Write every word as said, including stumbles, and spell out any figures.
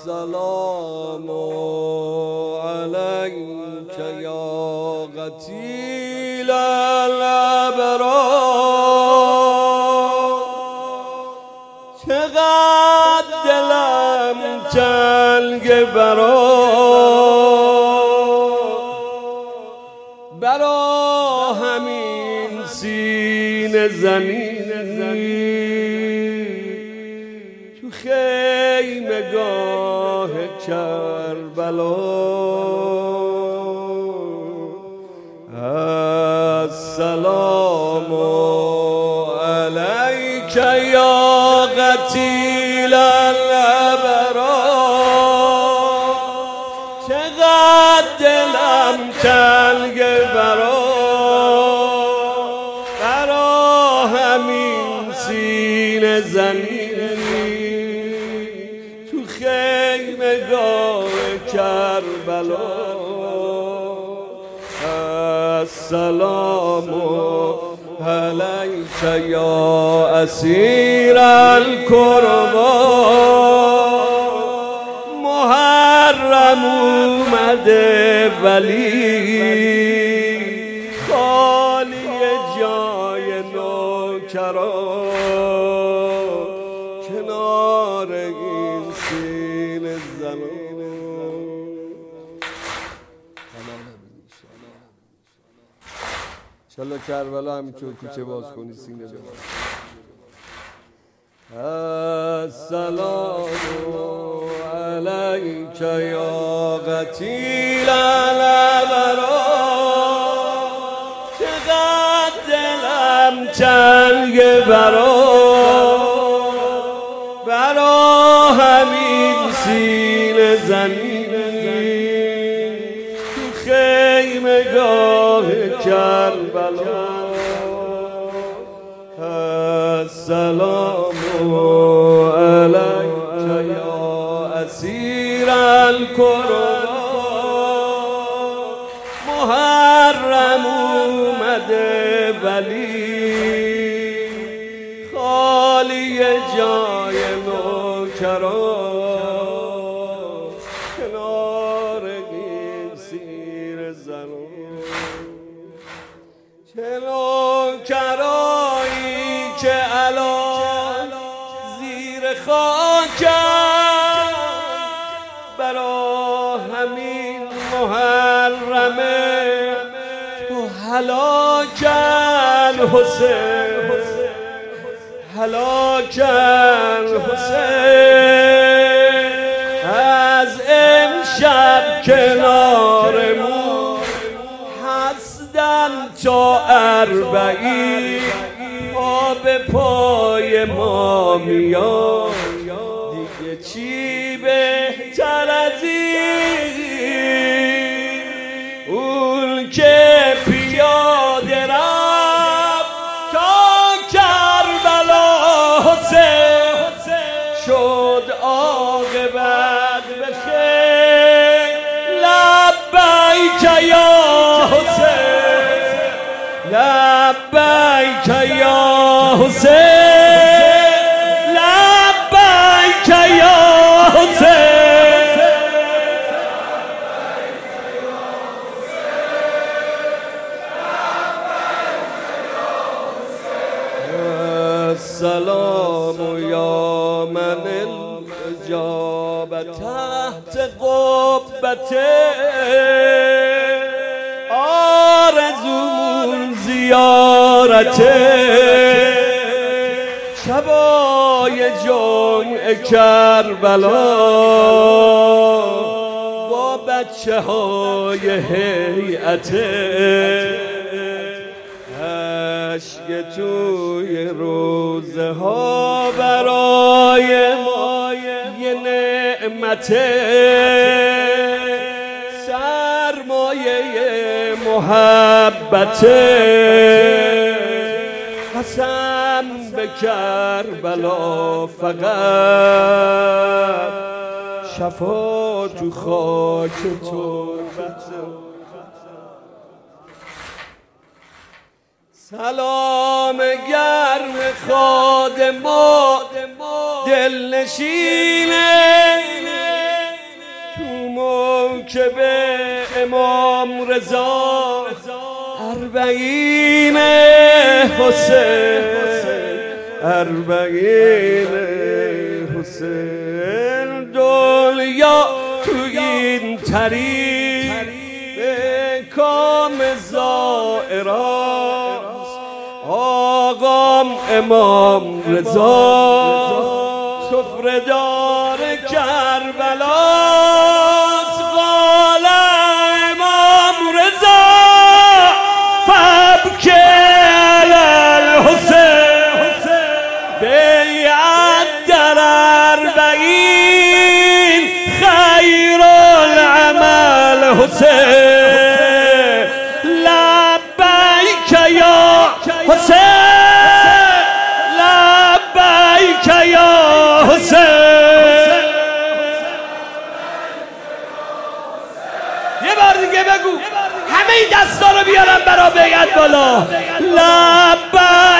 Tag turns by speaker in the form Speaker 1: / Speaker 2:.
Speaker 1: السلام عليك يا قتيل الابرار. چقدر دلم تنگ برا برا همین سینه زنی تو خیمگاه کربلا. السلام علیک یا قتیل الابرار. چقدر دلم تنگ برا برا همین سینه زنی تو خیمگاه کربلا. السلام علیک یا اسیر القربا. محرم اومده ولی خالی جای نوکران کنار این سینه زنان. انشالله کربلا همینطور کوچه باز کنی سینه باز. السلام علیک یا قتیل الابرار. چقدر دلم تنگ برا برا همین سینه زنی تو خیمگاه کربلا. السلام علیک یا اسیر القربا. محرم اومده ولی خالی جای نوکران کنار این سیر زنان. چه نوکرایی که الان زیر خاکم برا همین محرمه تو هلاکن حسین هلاکن حسین. از امشب کنارمون هستن تا اربعین پا به پای ما میاد. دیگه چی بهتر از این اون که پیاده رفت تا کربلا. حسین شد عاقبت بخیر. لبیک یا حسین لبیک یا حسین لبیک یا حسین. السلام یا من الاجابه تحت قبته. آرزومون زیارته شبای جمعه کربلا با بچه های هیئته. اشک توی روزه ها برای ما یه نعمته. سرمایه محبته. قسم به کربلا فقط شفا تو خاک تربته. سلام گرم خادم و دلنشینه که به امام رضا اربعین حسین اربعین حسین دنیا تو این طریق به کام زائراست آقام امام رضا سفره دار کربلاست قال امام رضا فابکی علی الحسین بیعت در اربعین خیر العمل حسین لبیک یا حسین لبیک یا حسین. یه بار دیگه بگو همه این دستا رو بیارم برا بیعت بالا لبیک